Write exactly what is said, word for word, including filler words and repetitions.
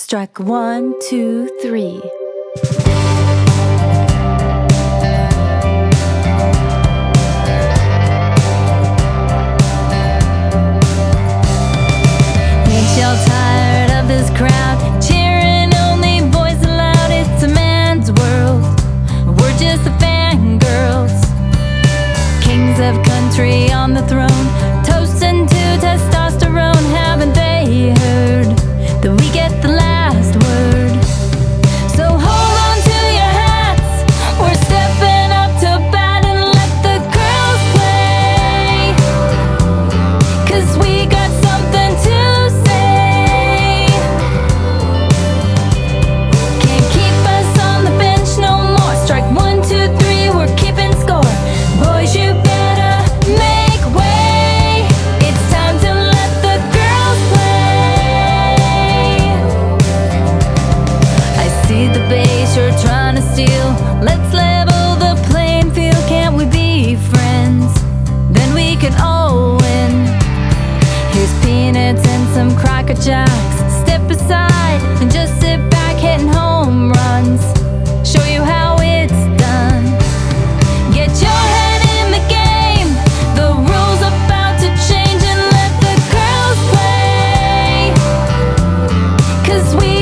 Strike one, two, three. Ain't y'all tired of this crowd cheering only boys aloud? It's a man's world, we're just the fangirls, kings of country on the throne, toasting to testosterone. Haven't they heard that we get the last word? So hold on to your hats, we're stepping up to bat and let the girls play, 'cause we got something to say. Can't keep us on the bench no more. Strike one, two, three, we're keeping score. Boys, you better make way, it's time to let the girls play. I see the base you're trying to steal, let's level the playing field. Can't we be friends? Then we can all win. Here's peanuts and some Cracker Jacks. Step aside and just sit back, hitting home runs. Show you how it's done. Get your head in the game, the rules about to change, and let the girls play, 'cause we